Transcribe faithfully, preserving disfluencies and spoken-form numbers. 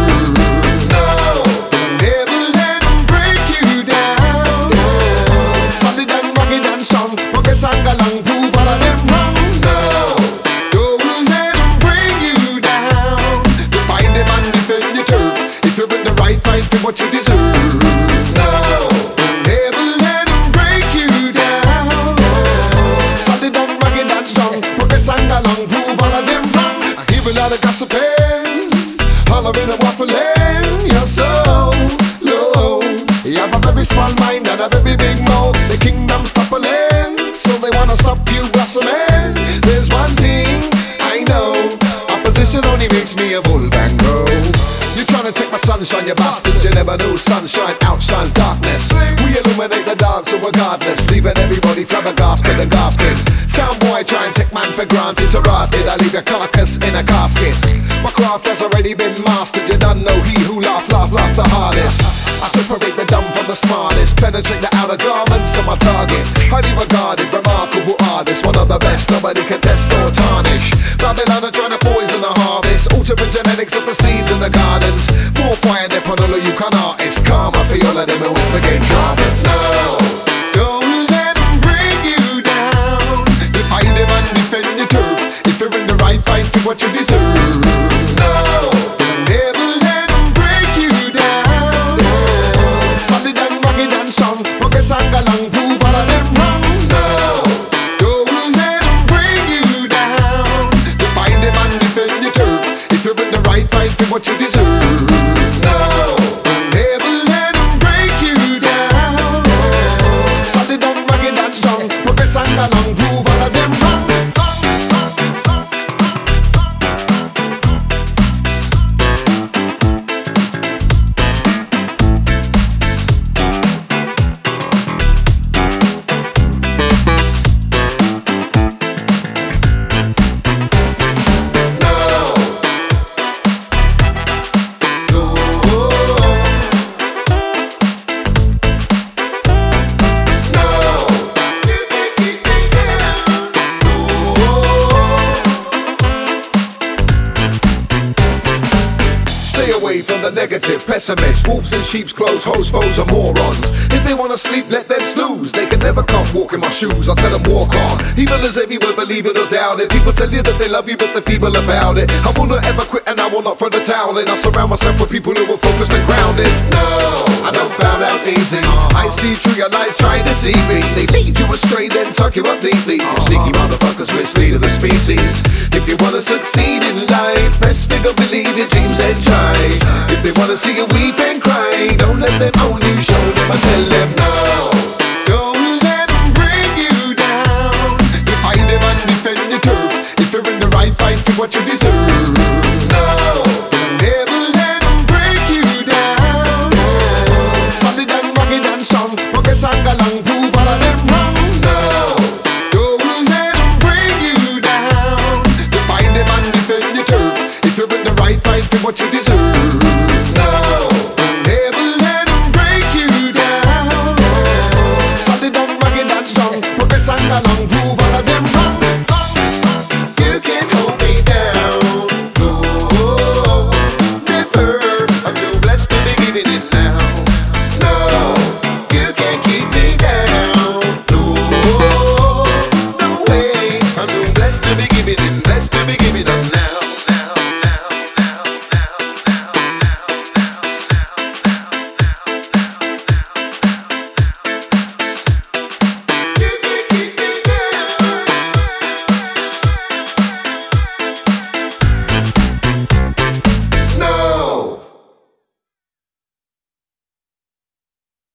No, never let them break you down. Solid and rugged and strong, progress and galang, prove all of them wrong. No, don't let them bring you down. Define them and defend your turf. If you're in the right fight for what you deserve. No, never let them break you down. Solid and rugged and strong, progress and galang, prove all of them wrong. I hear a lot of gossiping, hollering and waffling. You're so low. You have a very small mind and a very big mouth. The kingdom's toppling, so they wanna stop you blossoming. There's one thing I know, opposition only makes me a bull and grow. You're trying to take my sunshine, you bastards. You never know sunshine outshines darkness. We illuminate the dark so regardless, leaving everybody flabbergasted and gasping. Sound boy try and take man for granted. So rotted, I leave your carcass in a casket. My craft has already been mastered. You don't know he who laugh, laugh, laugh the hardest. I separate the dumb from the smartest, penetrate the outer garments of my target. Highly regarded, remarkable artist, one of the best, nobody can test or tarnish. Babylon are trying to poison the harvest, altering genetics of the seeds in the gardens. More fire than all of you con artists. Karma for all of them who instigate dramas. No, don't let them bring you down. Define them and defend your turf. If you're in the right fight for what you deserve. No, never let them break you down. Solid and rugged and strong, progress and galang, prove all of them wrong. No, don't let them bring you down. Define them and defend your turf. If you're in the right fight for what you deserve. No, never let them break you down. Solid and rugged and strong, progress and galang, prove all of them wrong. Away from the negative, pessimists, wolves in sheep's clothes, hoes, foes, and morons. If they wanna sleep, let them snooze. They can never come walk in my shoes. I tell them walk on. Evil is everywhere, believe it or doubt it. People tell you that they love you, but they're feeble about it. I will not ever quit, and I will not throw the towel in. I surround myself with people who are focused and grounded. No, I don't bow down easy. I see through your lies, try to deceive me. They lead you astray, then tuck you up deeply. Sneaky motherfuckers misleading the species. If you wanna succeed in life, best figure believe your dreams and try. If they wanna see you weep and cry, don't let them own you, show them, I tell them no. Don't let them bring you down. Define them and defend your turf. If you're in the right fight for what you deserve. No, never let them break you down. Solid and rugged and strong, progress and galang, prove all of them wrong. No, don't let them bring you down. Define them and defend your turf. If you're in the right fight for what you deserve.